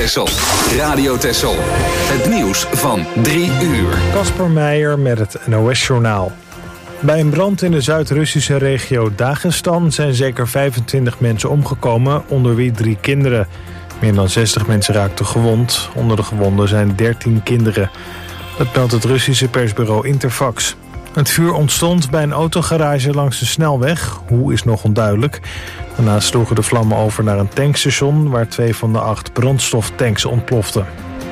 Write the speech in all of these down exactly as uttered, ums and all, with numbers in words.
Texel. Radio Texel. Het nieuws van drie uur. Kasper Meijer met het N O S-journaal. Bij een brand in de Zuid-Russische regio Dagestan zijn zeker vijfentwintig mensen omgekomen, onder wie drie kinderen. Meer dan zestig mensen raakten gewond. Onder de gewonden zijn dertien kinderen. Dat meldt het Russische persbureau Interfax. Het vuur ontstond bij een autogarage langs de snelweg. Hoe is nog onduidelijk. Daarna sloegen de vlammen over naar een tankstation waar twee van de acht brandstoftanks ontploften.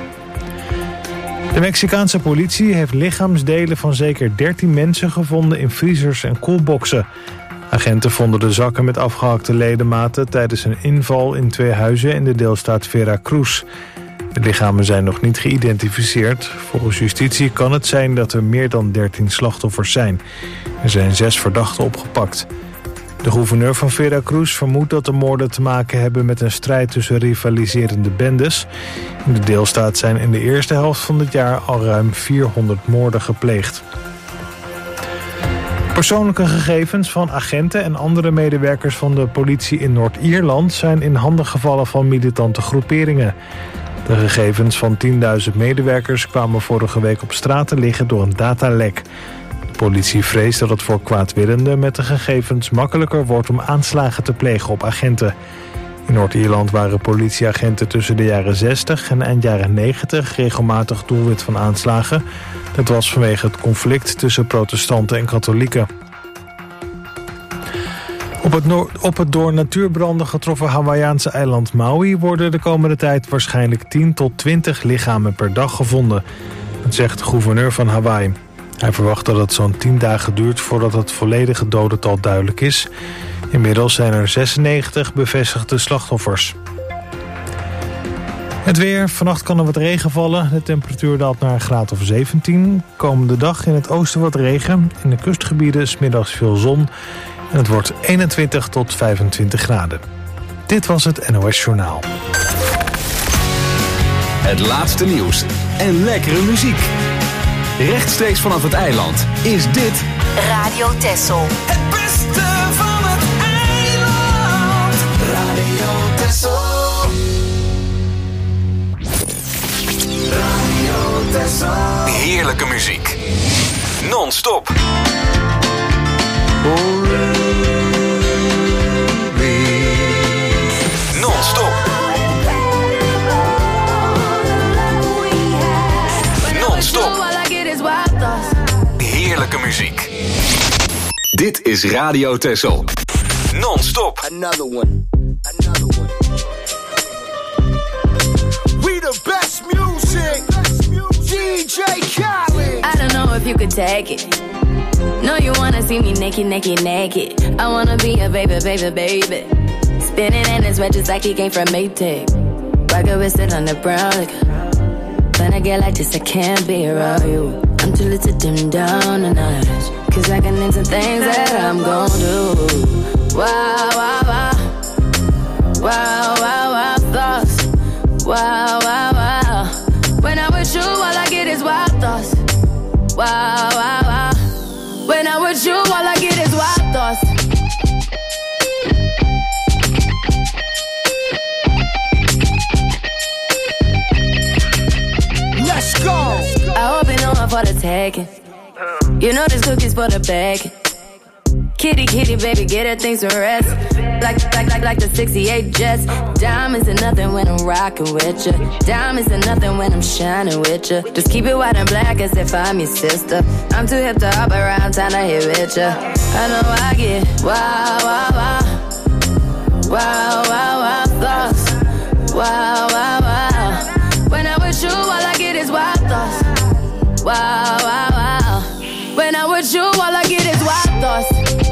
De Mexicaanse politie heeft lichaamsdelen van zeker dertien mensen gevonden in vriezers en koelboxen. Agenten vonden de zakken met afgehakte ledematen tijdens een inval in twee huizen in de deelstaat Veracruz. De lichamen zijn nog niet geïdentificeerd. Volgens justitie kan het zijn dat er meer dan dertien slachtoffers zijn. Er zijn zes verdachten opgepakt. De gouverneur van Veracruz vermoedt dat de moorden te maken hebben met een strijd tussen rivaliserende bendes. In de deelstaat zijn in de eerste helft van dit jaar al ruim vierhonderd moorden gepleegd. Persoonlijke gegevens van agenten en andere medewerkers van de politie in Noord-Ierland zijn in handen gevallen van militante groeperingen. De gegevens van tienduizend medewerkers kwamen vorige week op straat te liggen door een datalek. De politie vreest dat het voor kwaadwillenden met de gegevens makkelijker wordt om aanslagen te plegen op agenten. In Noord-Ierland waren politieagenten tussen de jaren zestig en eind jaren negentig regelmatig doelwit van aanslagen. Dat was vanwege het conflict tussen protestanten en katholieken. Op het, no- op het door natuurbranden getroffen Hawaïaanse eiland Maui worden de komende tijd waarschijnlijk tien tot twintig lichamen per dag gevonden. Dat zegt de gouverneur van Hawaii. Hij verwacht dat het zo'n tien dagen duurt voordat het volledige dodental duidelijk is. Inmiddels zijn er zesennegentig bevestigde slachtoffers. Het weer. Vannacht kan er wat regen vallen. De temperatuur daalt naar een graad of zeventien. Komende dag in het oosten wat regen. In de kustgebieden 's middags veel zon. En het wordt eenentwintig tot vijfentwintig graden. Dit was het N O S Journaal. Het laatste nieuws en lekkere muziek. Rechtstreeks vanaf het eiland is dit Radio Texel. Het beste van het eiland. Radio Texel. Radio Texel. heerlijke muziek. Non-stop. Non-stop. Non-stop. Heerlijke muziek. Dit is Radio Texel. Non-stop. Another one. Another one. We the best music. D J Khaled. I don't know if you could take it. No, you wanna see me naked, naked, naked. I wanna be a baby, baby, baby. Spinning in his red just like he came from Maytag. Rocket with it on the brown like. When I get like this, I can't be around you. I'm too little to dim down the night. Cause I can into things that I'm gon' do. Wow, wow, wow. Wow, wow, wow, thoughts. Wow, wow, wow. When I'm with you, all I get is wild thoughts. Wow, wow, wow. When I'm with you, all I get is wild thoughts. Let's go. I hope you know I'm for the taking. You know this cookie's for the bag. Kitty, kitty, baby, get her things to rest. Like, like, like, like the sixty-eight Jets. Diamonds are nothing when I'm rocking with you. Diamonds are nothing when I'm shining with you. Just keep it white and black as if I'm your sister. I'm too hip to hop around, time to hit with you. I know I get wow, wow, wow. Wow, wow, wow, thoughts. Wow, wow, wow. When I'm with you, all I get is wild thoughts. Wow, wow, wow. When I'm with you, all I get is wild thoughts.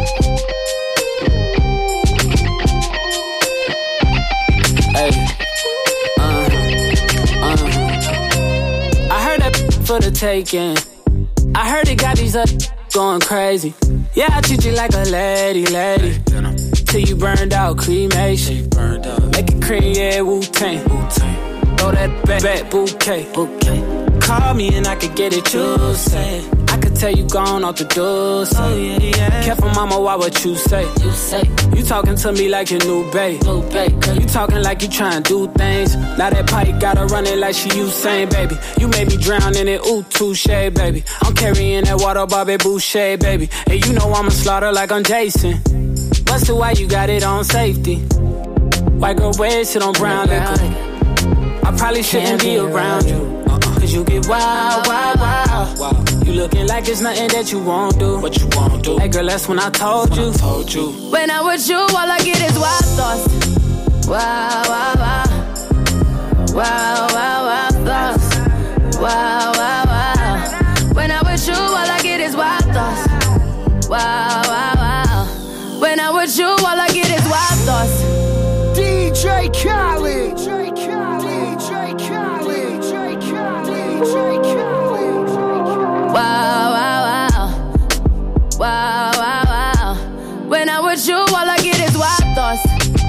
Hey, uh, uh. I heard that for the taking. I heard it got these up going crazy. Yeah, I treat you like a lady, lady. Till you burned out, cremation. Make it cream, yeah, Wu-Tang. Throw that back, back bouquet. Call me and I could get it, you say. I could tell you gone off the door. So. Oh, yeah, yeah. Careful, mama, why what you say? You say you talking to me like your new babe. New babe. You talking like you trying to do things. Now that pipe got her running like she Usain, baby. You made me drown in it, ooh, touche, baby. I'm carrying that water, Bobby Boucher, baby. And you know I'ma slaughter like I'm Jason. Busted, why you got it on safety? White girl red shit on brown liquor. I probably shouldn't be around you. Cause you get wild, wild, wild. You looking like it's nothing that you won't do. What you won't do? Hey girl, that's when I told you. Told you. When I'm with you, all I get is wild thoughts. Wild, wild, wild. Wild, wild, wild thoughts. Wild, wild, wild. When I'm with you, all I get is wild thoughts. Wild, wild, wild. When I'm with you, all I get is wild thoughts. D J Khaled. D J Khaled. D J Khaled. D J Khaled. D J Khaled. Wow, wow, wow. Wow, wow, wow. When I'm with you, all I get is wild thoughts.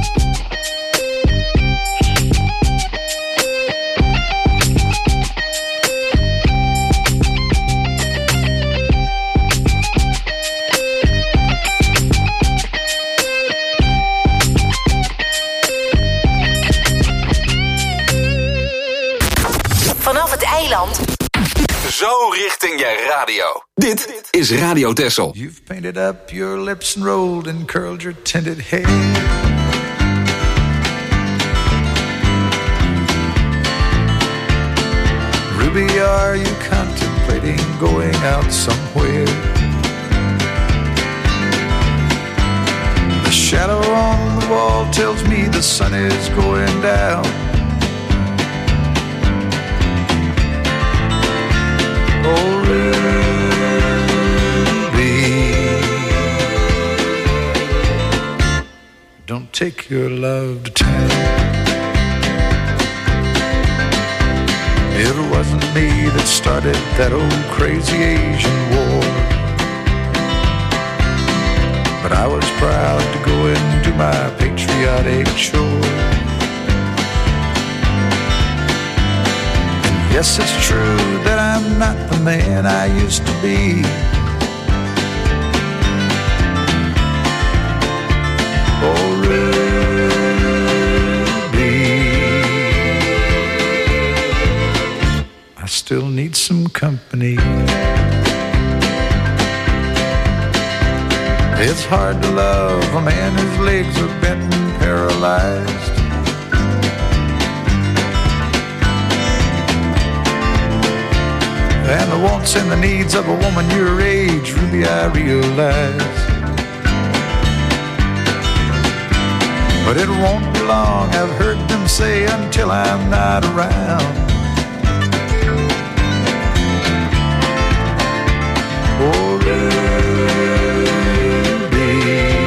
Vanaf het eiland. Zo richting je radio. Dit is Radio Texel. You've painted up your lips and rolled and curled your tinted hair. Ruby, are you contemplating going out somewhere? The shadow on the wall tells me the sun is going down. Oh, Ruby, don't take your love to town. It wasn't me that started that old crazy Asian war, but I was proud to go and do my patriotic chore. Yes, it's true that I'm not the man I used to be. Oh, Ruby, I still need some company. It's hard to love a man whose legs are bent and paralyzed. And the wants and the needs of a woman your age, Ruby, I realize. But it won't be long, I've heard them say, until I'm not around. Oh, Ruby,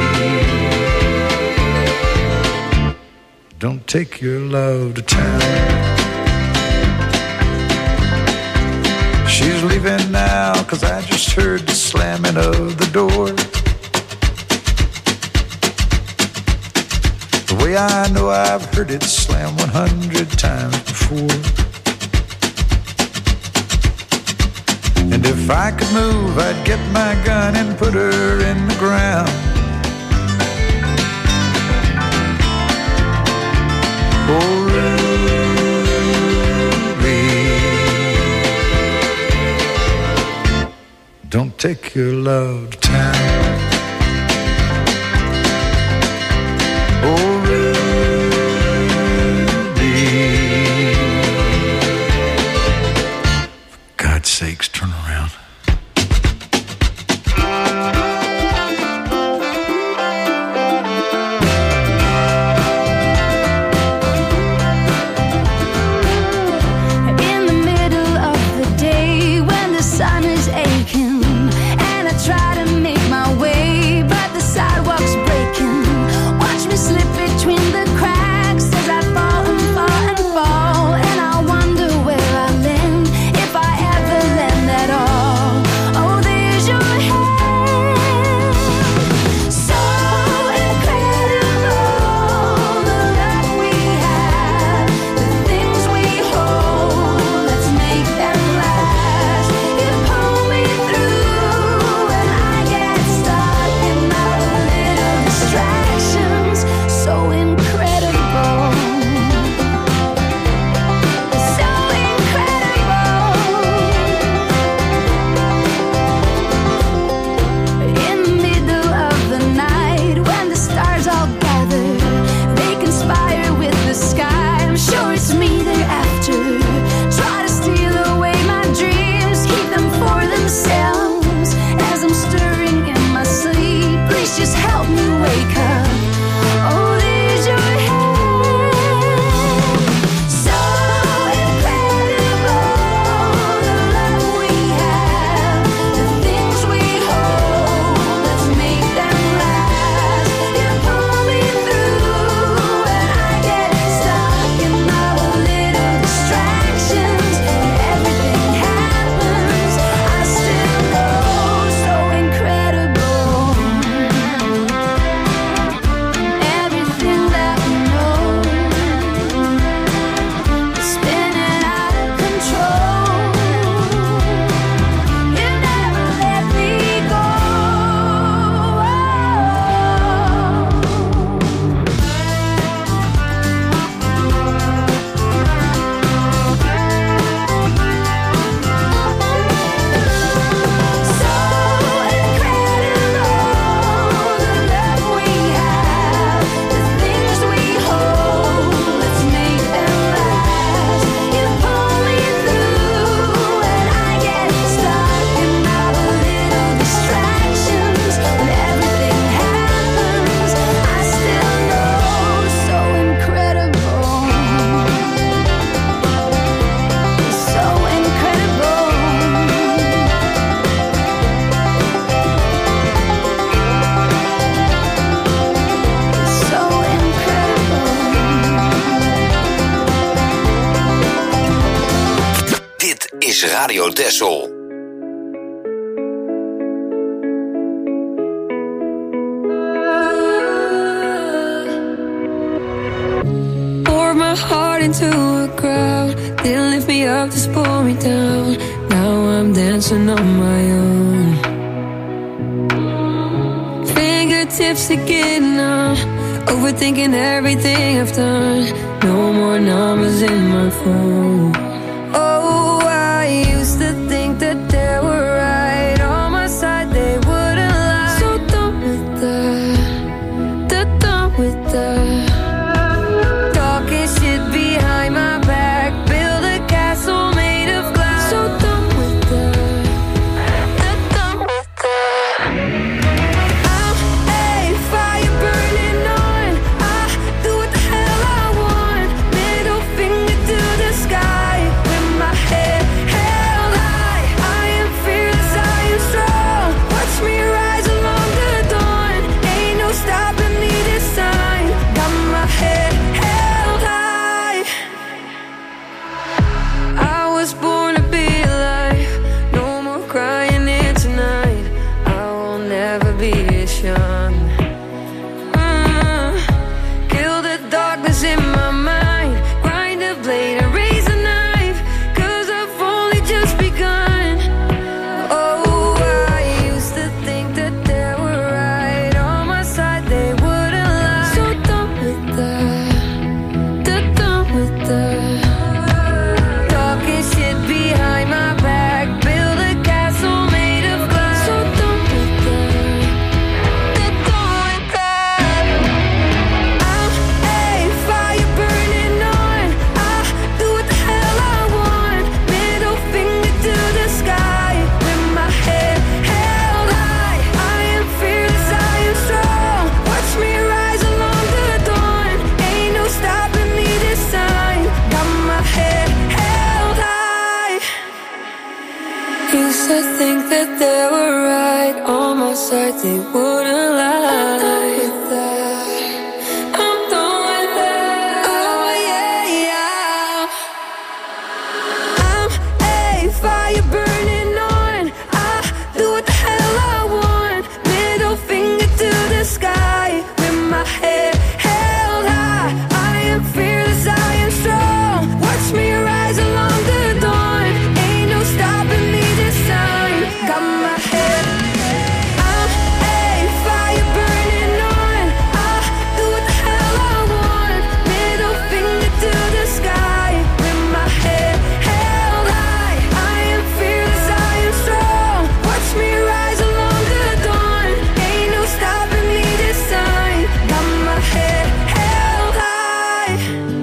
don't take your love to town. She's leaving now, cause I just heard the slamming of the door. The way I know I've heard it slam one hundred times before. And if I could move, I'd get my gun and put her in the ground. Oh, don't take your love to town. Oh, Ruby, for God's sakes, turn around. In the middle of the day when the sun is aching, try to make my Texel. Poured my heart into a crowd, didn't lift me up, just pull me down. Now I'm dancing on my own. Fingertips are getting numb, overthinking everything I've done. No more numbers in my phone. Oh, I used to think that they were right on my side, they wouldn't lie. So done with that, they're done with that. Talking shit behind my back, build a castle made of glass. So done with that, they're done with that. I'm a fire burning on, I do what the hell I want. Middle finger to the sky, with my head held high. I am fearless, I am strong. Watch me rise along the dawn. Ain't no stopping me this time. Got my head held high. I was born to be alive. No more crying here tonight. I will never be as young. Mm. Kill the darkness in my mind. Grind a blade and raise a knife, 'cause I've only just begun. Oh, I used to think that they were right on my side, they wouldn't lie. So done with that, they're done with that. Talking shit behind my back, build a castle made of glass. So done with that, they're done with that. I'm a fire burning on, I do what the hell I want. Middle finger to the sky, with my head held high. I am fearless, I am strong. Watch me rise along the dawn. Ain't no stopping me this time. Got my head held high. Used to think that they were right on my side, they wouldn't lie. I'm done with that. Oh yeah, yeah. I'm a fire burning on, I do what the hell I want. Middle finger to the sky, with my head held high. I am fearless, I am strong. Watch me rise along the dawn. Ain't no stopping me this time. Got my head. I'm a fire burning on, I do what the hell I want. Middle finger to the sky, with my head held high. I am fearless, I am strong. Watch me rise along the dawn. Ain't no stopping me this time. Got my head held high.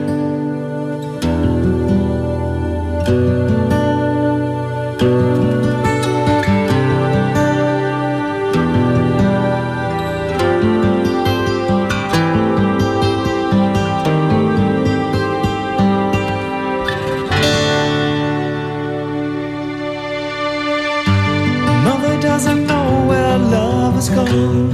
Mother doesn't know where love has gone.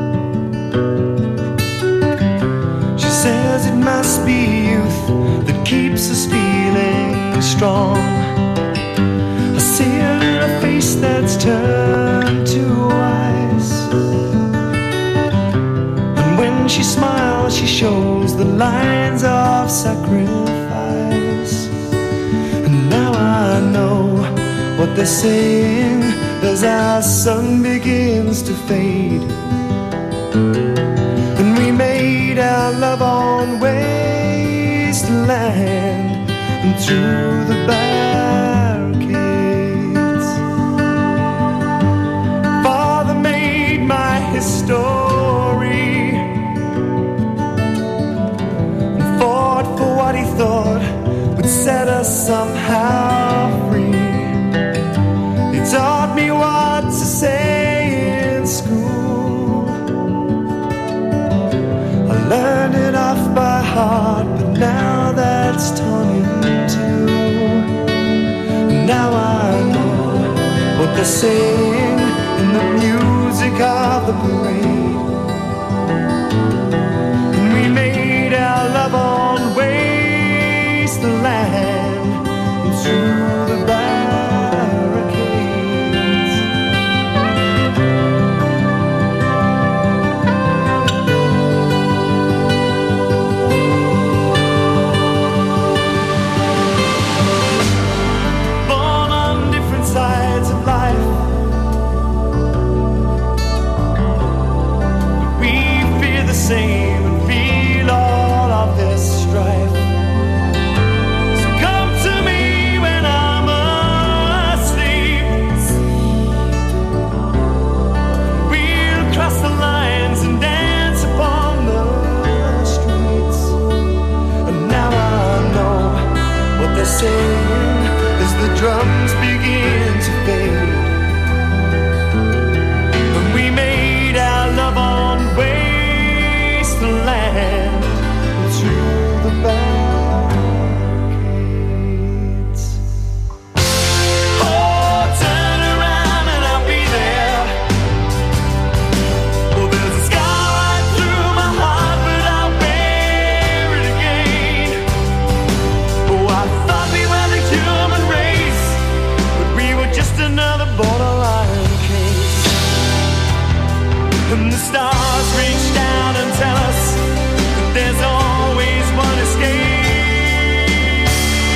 She says it must be youth that keeps us feeling strong. I see her in a face that's turned to ice, and when she smiles she shows the lines of sacrifice. And now I know what they're saying as our sun begins to fade. And we made our love on wasteland and through the barricades. Father made my history and fought for what he thought would set us somehow free. He taught me what to say in school. I learned it off by heart, but now that's torn in two. Now I know what they're saying in the music of the parade. And we made our love on wasteland and through the barricades. And the stars reach down and tell us that there's always one escape.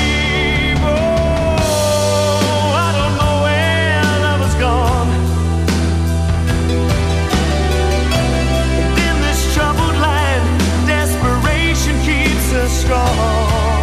Oh, I don't know where love has gone. And in this troubled land, desperation keeps us strong.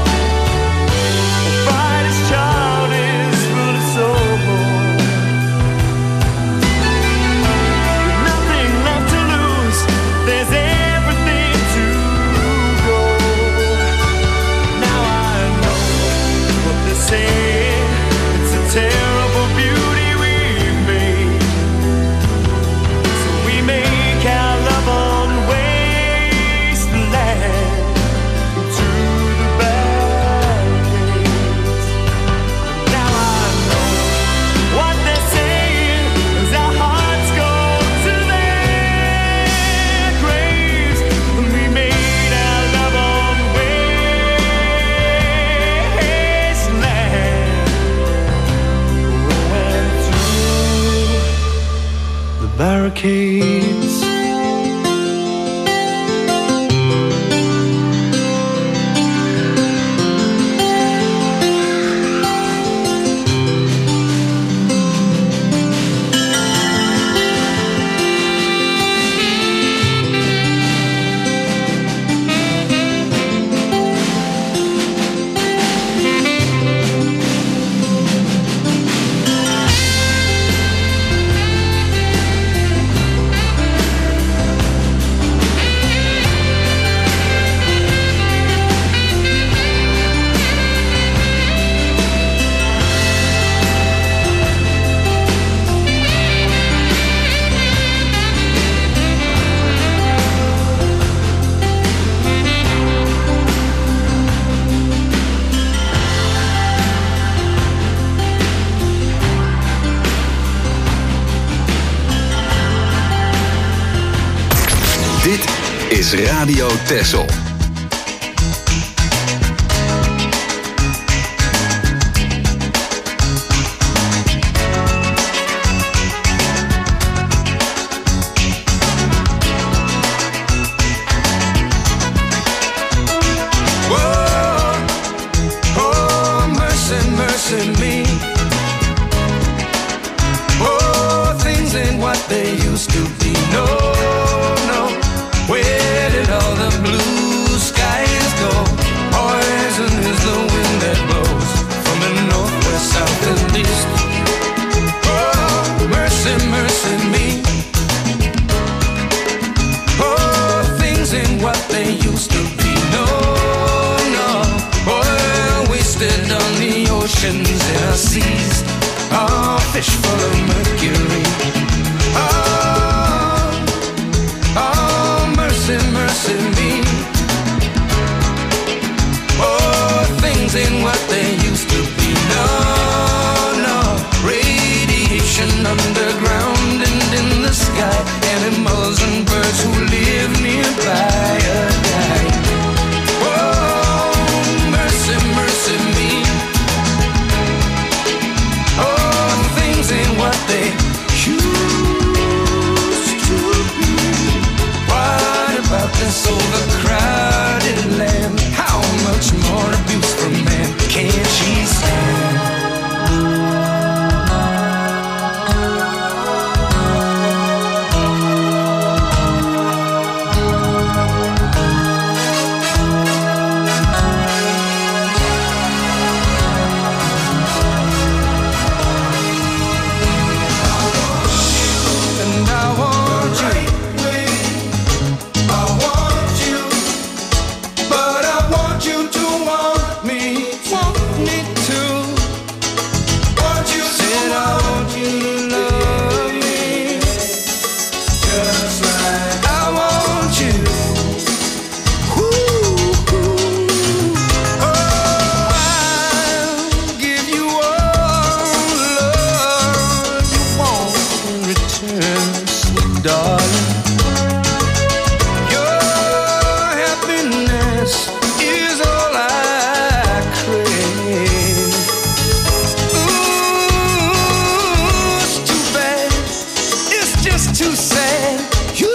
It's a terrible beauty we've made. So we make our love on wasteland to the barricades. Now I know what they're saying as our hearts go to their graves. And we made our love on barricades. Dit is Radio Texel. too sad. You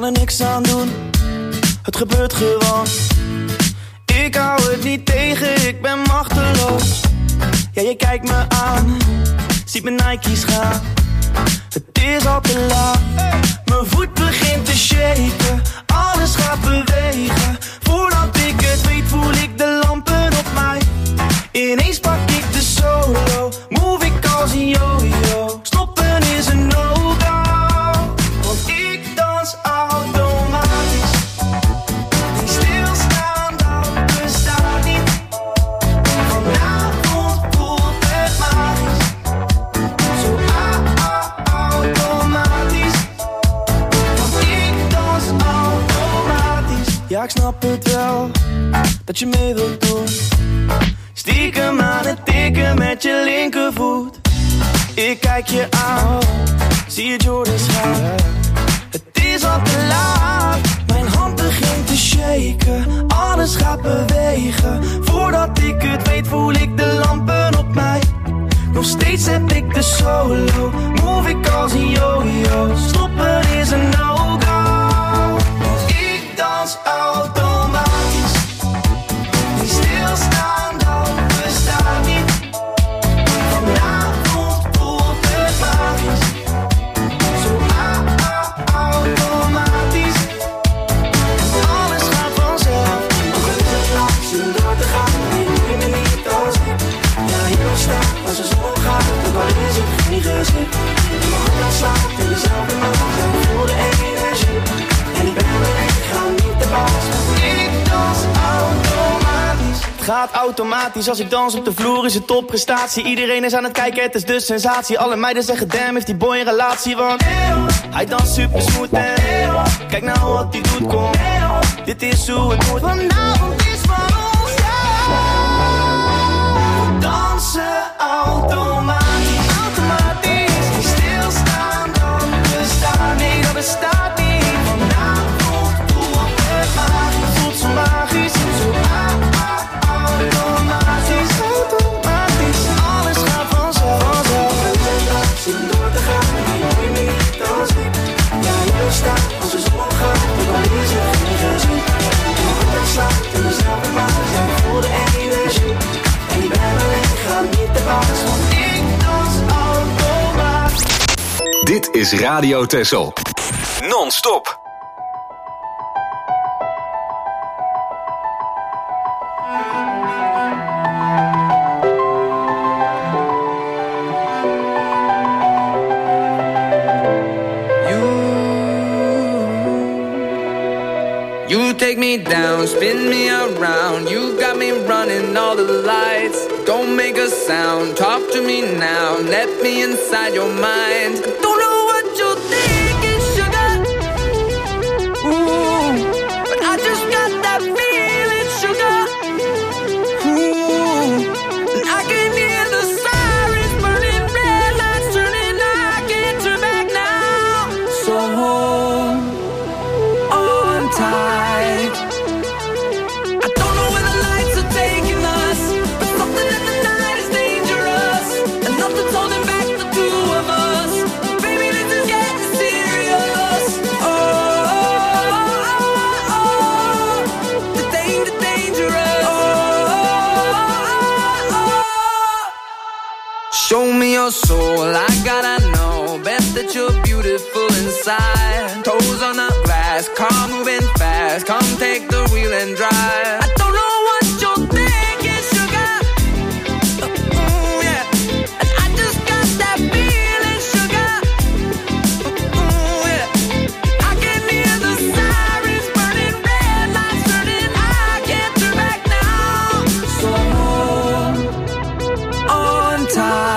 er niks aan doen. Het gebeurt gewoon. Ik hou het niet tegen, ik ben machteloos. Ja, je kijkt me aan, ziet mijn Nike's gaan. Het is al te laat, mijn voet begint te shaken. Alles gaat bewegen, voordat ik het weet voel ik de lampen op mij. Ineens pak ik de solo, move ik als een yo-yo. Stoppen is een no-go, want ik dans automatisch. Die stilstaan, dat bestaat niet. Vanavond voelt het magisch. Zo automatisch. Want ik dans automatisch. Ja, ik snap het wel, dat je mee wilt doen. Stiekem aan het tikken met je linkervoet. Ik kijk je aan, zie je Jordans gaan. Het is al te laat, mijn hand begint te shaken. Alles gaat bewegen, voordat ik het weet voel ik de lampen op mij. Nog steeds heb ik de solo, move ik als een yo-yo. Stoppen is een no-go, want ik dans automatisch. Die stilstaan, dat bestaat niet. Vanavond voelt het magisch. Zo automatisch. Alles gaat vanzelf. Nog een uur lang, zin door te gaan. Nee, doe je me niet als ik. Ja, hier staan, als de zon opgaat. Dan kan is het geen gezicht. En mijn hart laat slaan in dezelfde maat. En ik voel de energie. En ik ben alleen, ik ga niet te baas. Ik dans automatisch. Het gaat automatisch, als ik dans op de vloer is het topprestatie. Iedereen is aan het kijken, het is de sensatie. Alle meiden zeggen damn, heeft die boy een relatie. Want hij danst super smooth en kijk nou wat hij doet, kom. Dit is hoe het moet. Vanavond is van ons, ja. We dansen automatisch. Automatisch. Die stilstaan, dan bestaat. Nee, dat bestaat niet. Vanavond voelt het magisch. Voelt zo magisch. Zo automatisch. Automatisch. Alles gaat vanzelf. Vanzelf. Zin door te gaan. Nee, doe je me niet als ik. Ja, hier staat. Als de zon opgaat. Dan is het geen gezien. En mijn hart slaat in dezelfde maat. En ik voel de energie. En ik ben alleen, ik ga niet te baas. Want ik dans automatisch. Dit is Radio Texel. Non-stop. You take me down, spin me around. You got me running all the lights. Don't make a sound, talk to me now. Let me inside your mind. I don't know what you're thinking, sugar. Ooh, but I just got that feeling, sugar. Ooh, and I can hear the sirens burning, red lights turning. I can't turn back now. So hold on tight. Show me your soul, I gotta know. Bet that you're beautiful inside. Toes on the glass, car moving fast. Come take the wheel and drive. I don't know what you're thinking, sugar. Ooh, yeah. And I just got that feeling, sugar. Ooh, yeah. I can hear the sirens burning, red lights turning. I can't turn back now. So hold on tight.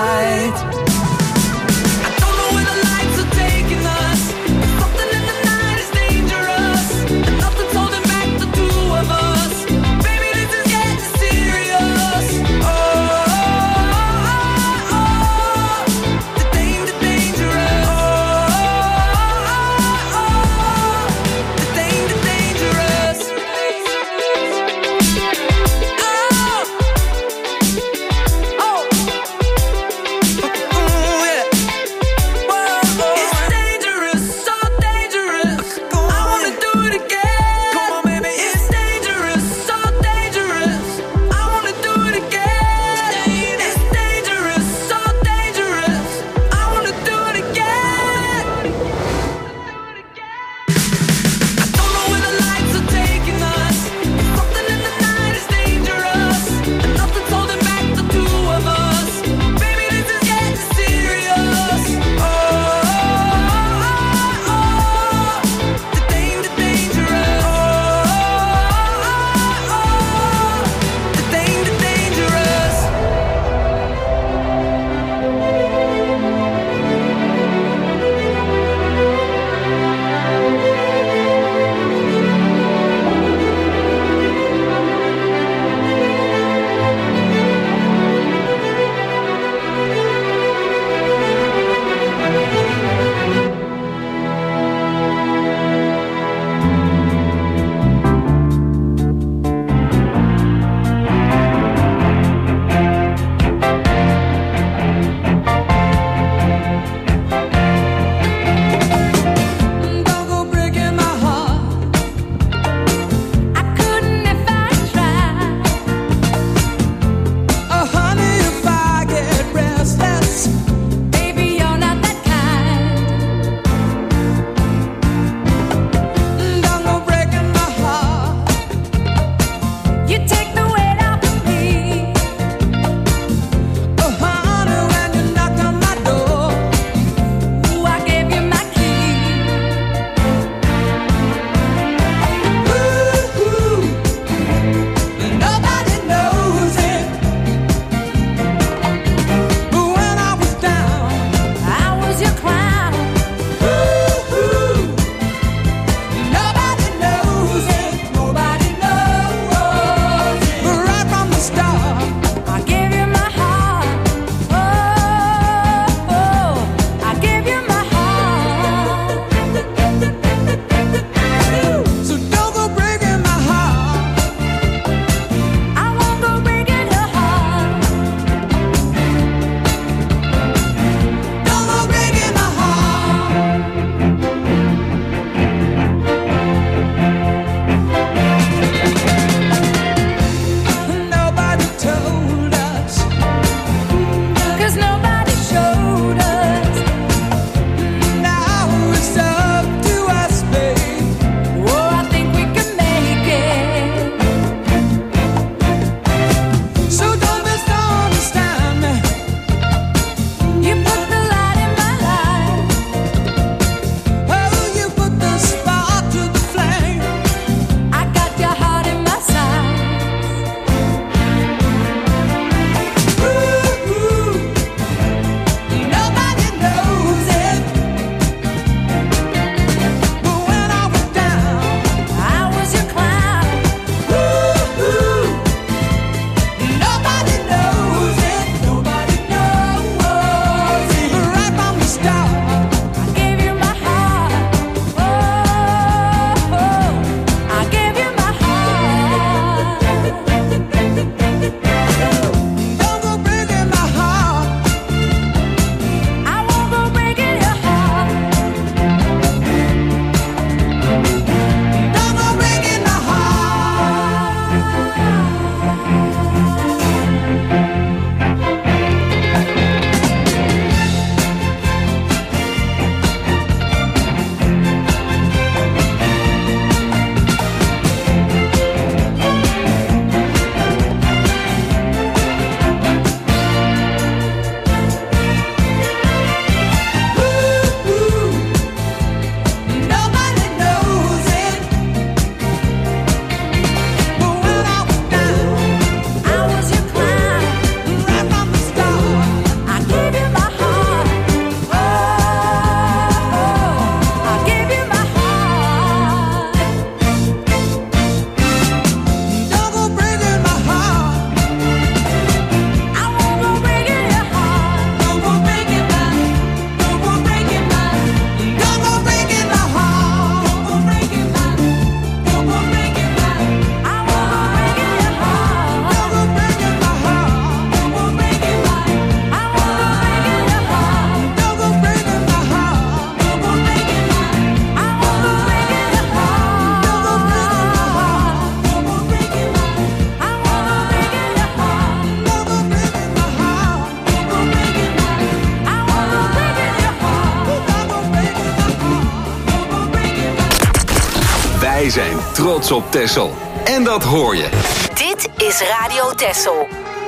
Wij zijn trots op Texel. En dat hoor je. Dit is Radio Texel.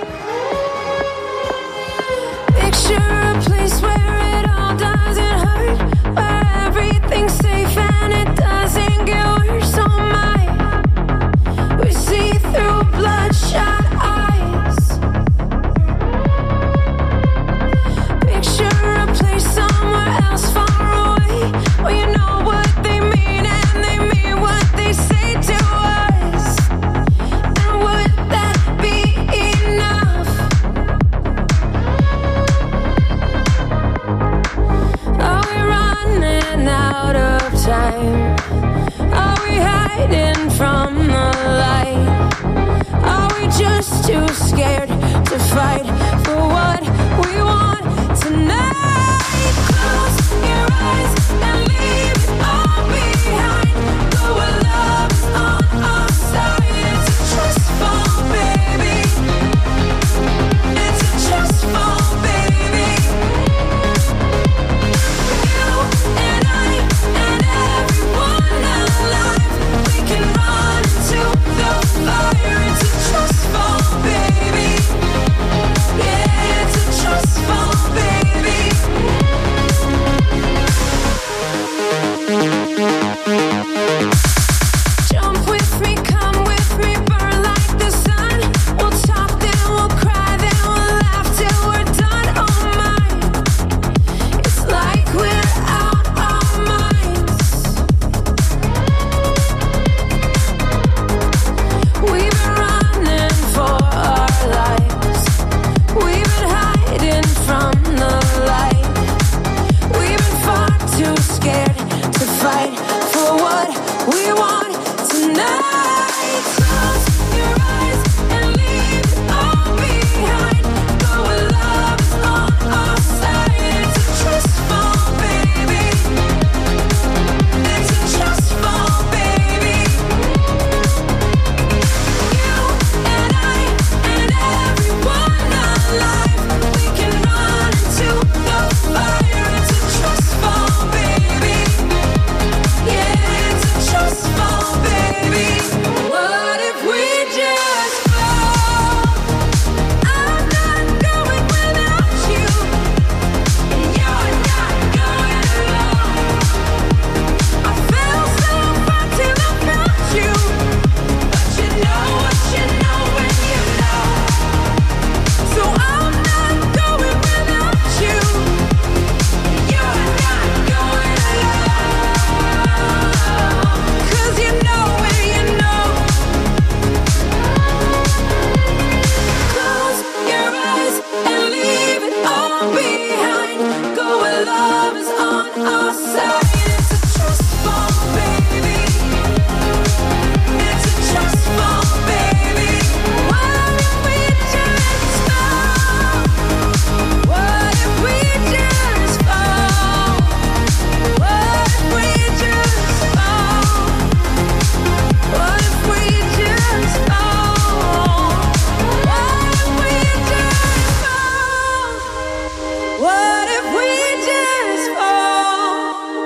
Picture a place where it all doesn't hurt, where everything's safe and it doesn't get worse. Oh my, we see through bloodshot eyes. Picture a place somewhere else far away, where you know what they mean and they mean what they say to us. And would that be enough? Are we running out of time? Are we hiding from the light? Are we just too scared to fight for what we want tonight? Close your eyes and leave it all behind. Go where love is on our side. It's a trust fall, baby. It's a trust fall, baby. You and I and everyone alive, we can run into the fire. It's a trust fall, baby. Yeah, it's a trust fall, baby. Jump with me, come with me, burn like the sun. We'll talk, then we'll cry, then we'll laugh till we're done. Oh my, it's like we're out our minds. We've been running for our lives. We've been hiding from the light. We've been far too scared to fight for what we want tonight. Close your eyes and leave it all behind. Go where love is on our side. It's a trust fall, baby. It's a trust fall, baby. You and I and everyone alive, we can run into the fire. It's a trust fall, baby. Yeah, it's a trust fall, baby. What if we just fall? I'm not going without you, and you're not going alone. I fell so far till I found you, but you know what you know when you know. So I'm not going without you, and you're not going alone. 'Cause you know when you know. Close your eyes and leave it all behind. Go where love is on our side. It's a trust fall, baby. It's a trust fall, baby. What if we just fall? What if we just fall? What if we just fall? What if we just fall? What if we just fall? What if we just fall?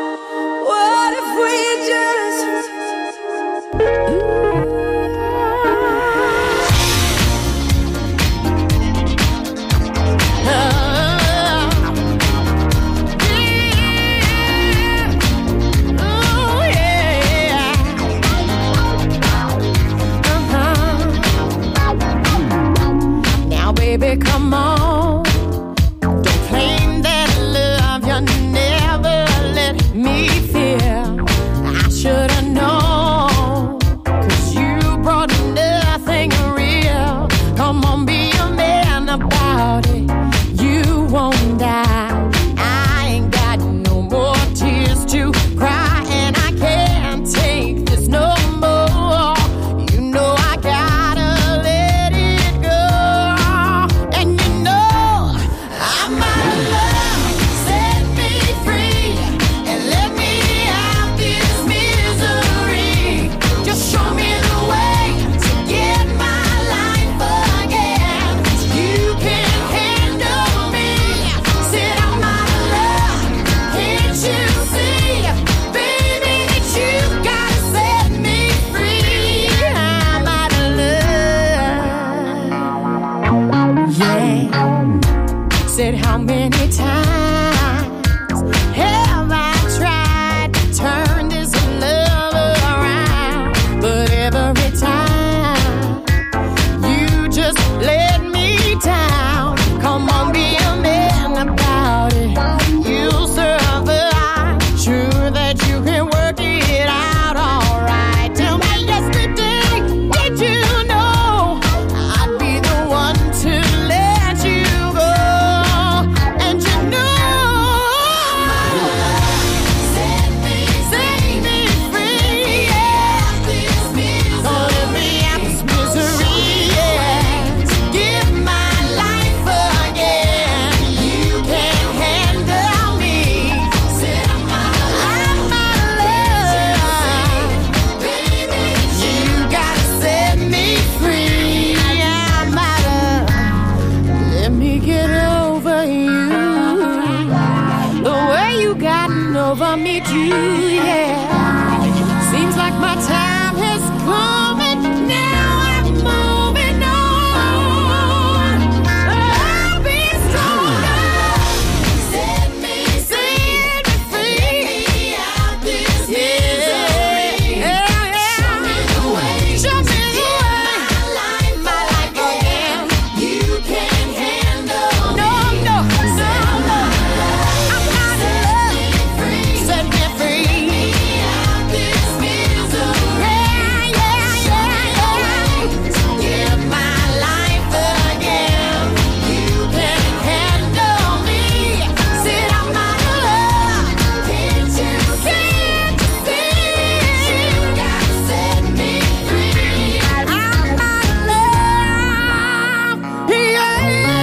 over me too, yeah. Seems like my time has come and now I'm moving on. I'll be stronger. Set me, set me free. Get me out this misery. Yeah, yeah. Show me the way. Show me the way. My life, my life again. You can't handle no, me. No, no, no, no. I'm out of love. Set me free. Get me out this misery. Yeah, yeah, yeah, yeah. Give my life again. You can't handle me. Said I'm out of love. Can't you see? You gotta set me free. I'm out of love. Yeah.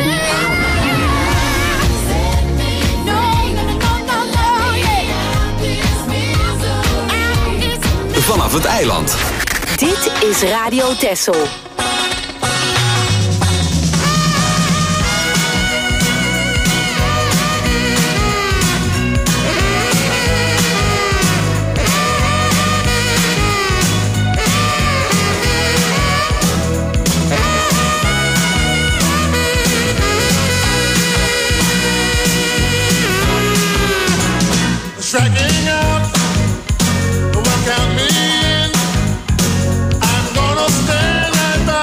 Set me free. No, no, no, no, yeah. This misery. Vanaf het eiland. Dit is Radio Texel. Striking out, what count me in? I'm gonna stand right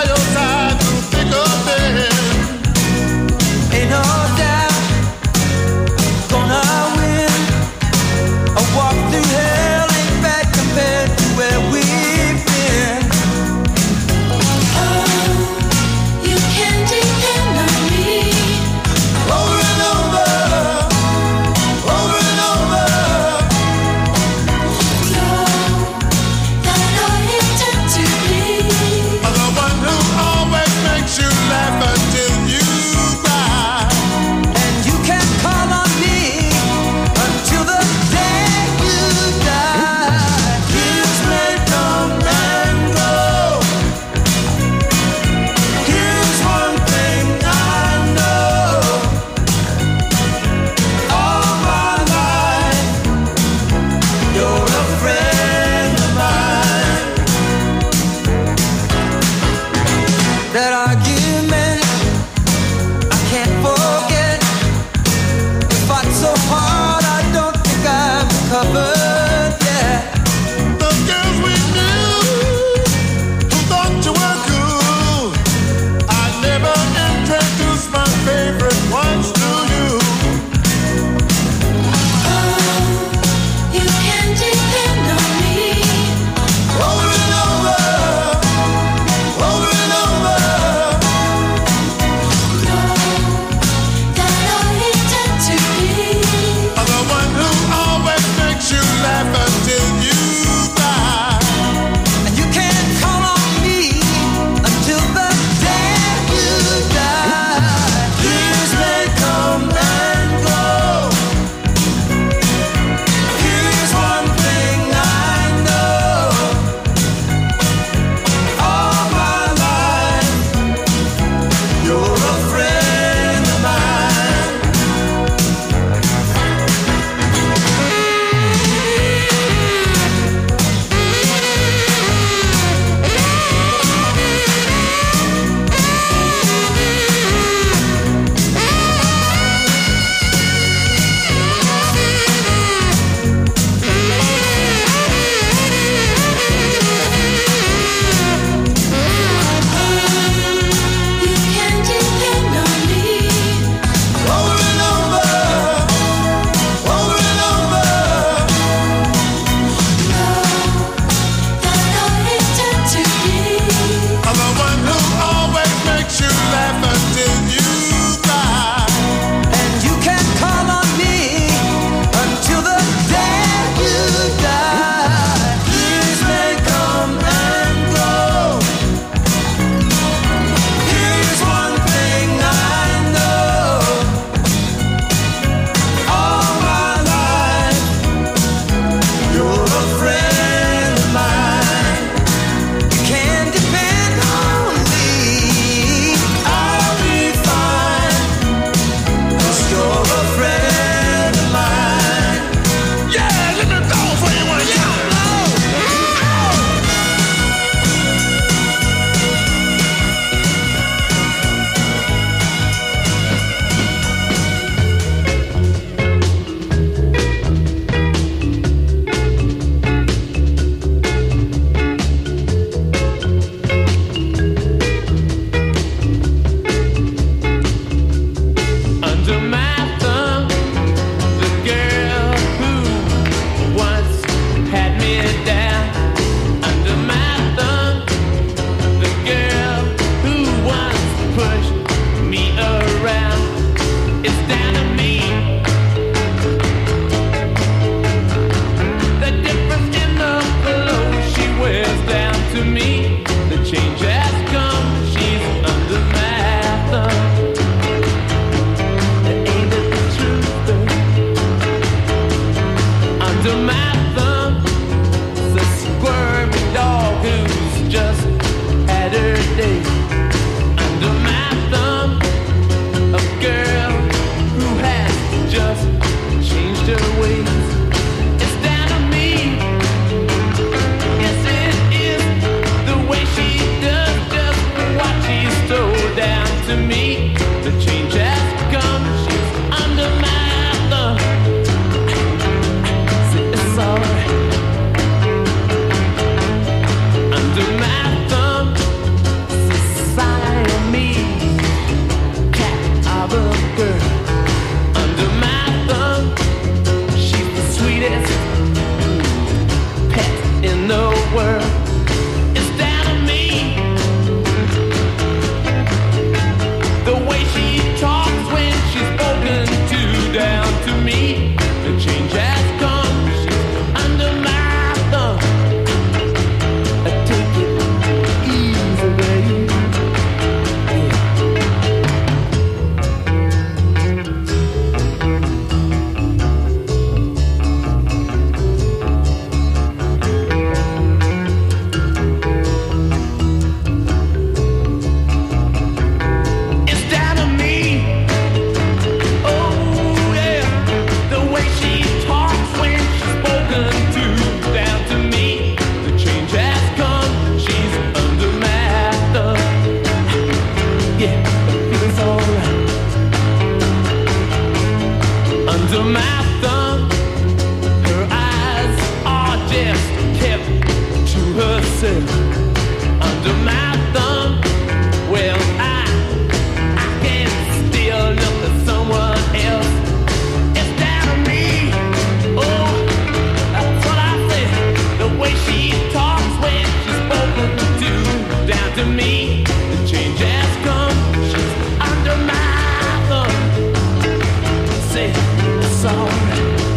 thumb. Her eyes are just kept to herself. Under my thumb, well, I, I can still look at someone else instead of me. Oh, that's what I said. The way she talks when she's spoken to, down to me, the change has come. She's under my thumb. Say, it's alright.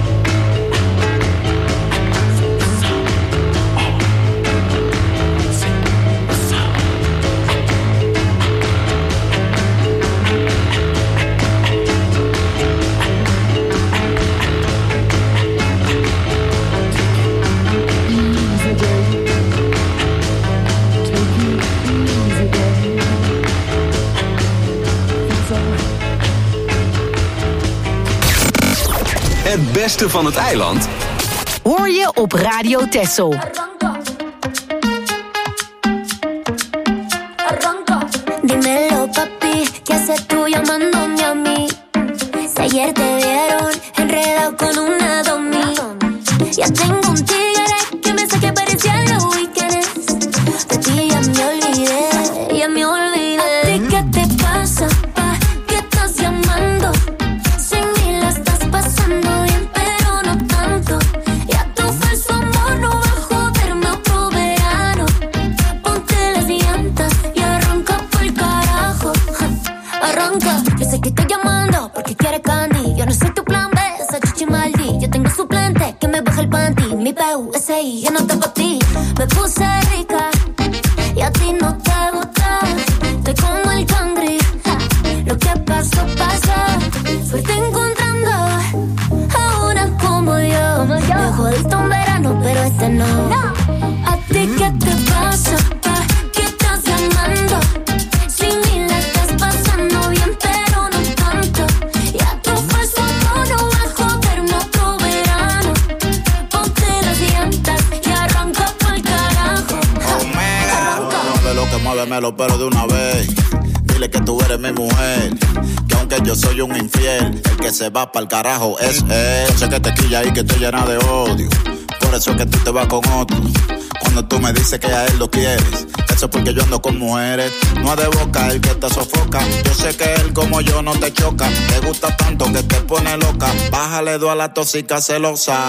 Het beste van het eiland hoor je op Radio Texel. Dímelo, papi, ¿qué haces tú llamándome a mí? Si ayer te vieron enredado con una domi. Ya tengo un tigre que me saque parecía en los weekends. De ti ya me olvidé, ya me olvidé. ¿A ti qué te pasa, pa? ¿Qué estás llamando? Sin mí la estás pasando bien, pero no tanto. Ya tu falso amor no va a joderme otro verano. Ponte las llantas y arranca por carajo. Arranca, yo sé que estoy llamando porque quieres candy. Yo no soy tu plan B, esa chichi maldi. Yo tengo suplente que me baja el panty. Mi P U S I, yo no te pa' ti. Me puse rica y a ti no te gusta. Estoy como el cangri. Lo que pasó, pasó. Suerte encontrando a una como yo. Me jodiste un verano, pero este no. ¿A ti qué te pasa, pa? ¿Qué estás llamando? Sin mí la estás pasando bien, pero no tanto. Ya tu falso amor no va a joderme otro verano. Ponte las llantas y arranca pa'l carajo. Arranca. Mueve lo que muévemelo, pero de una vez. Dile que tú eres mi mujer, que aunque yo soy un infiel, el que se va pa'l carajo es él. Sé que te quilla y que te llena de odio, por eso es que tú te vas con otro. Cuando tú me dices que a él lo quieres, eso es porque yo ando con mujeres. No es de boca el que te sofoca. Yo sé que él como yo no te choca. Te gusta tanto que te pone loca. Bájale dos a la tóxica celosa.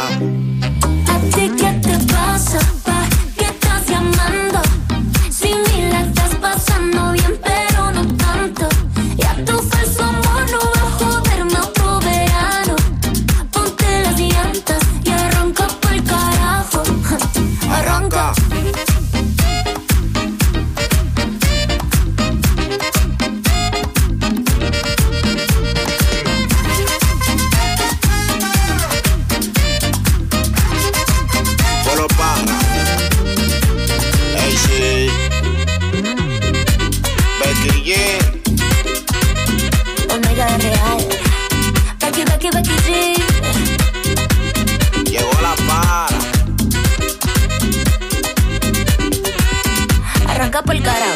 ¿A ti qué te pasa, pa? ¿Qué estás llamando? Sin mí la estás pasando bien, pero no tanto. Ya tu falso amor no va a joderme otro verano. Ponte las llantas y arranca pa'l carajo. Arranca. Solo para A C Becky G. Omega real. Becky, Becky, Becky G. Llegó la para. Arranca pa'l carajo.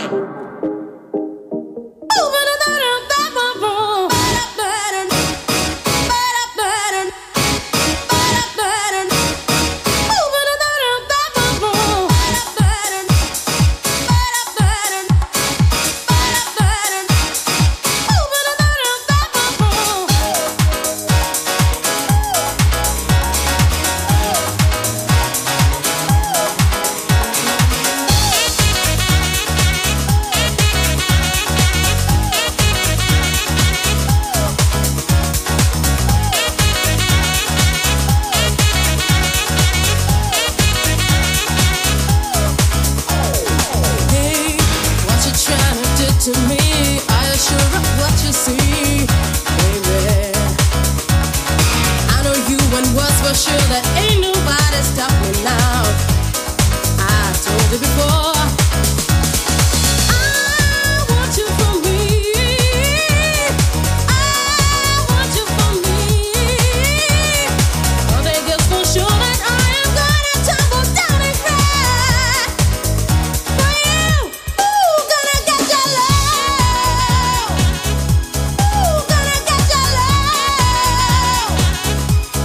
To me, I assure of what you see, baby. I know you and was for sure that ain't nobody stop me now. I told you before. I want you for me. I want you for me. Oh, they guess for sure that I am gonna tumble down and cry for you. Ooh, gonna get your love. Ooh, gonna get your love.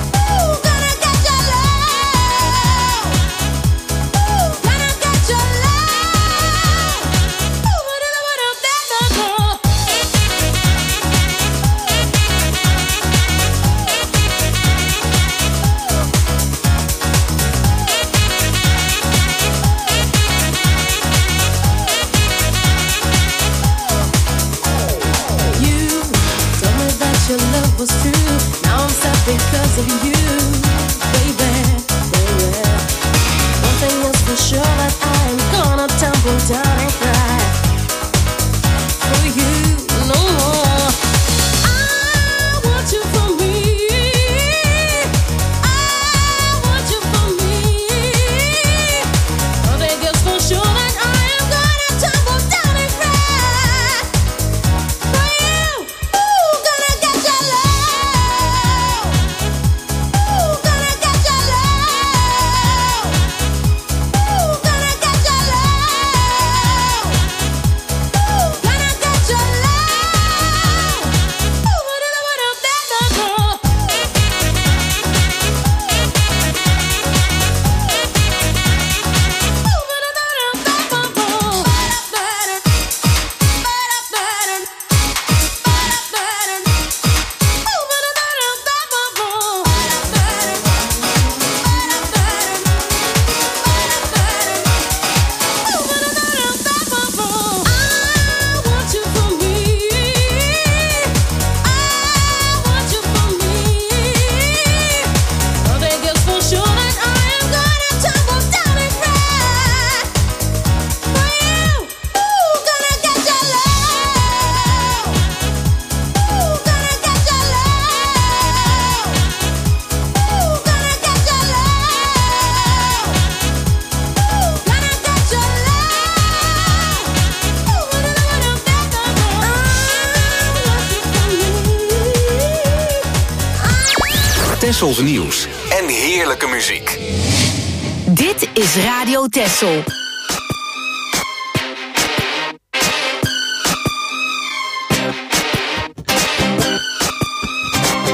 Tessels nieuws en heerlijke muziek. Dit is Radio Tessel.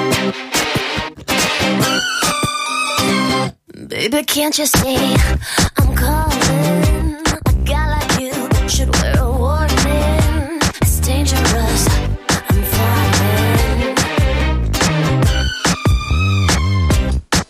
Baby, can't you see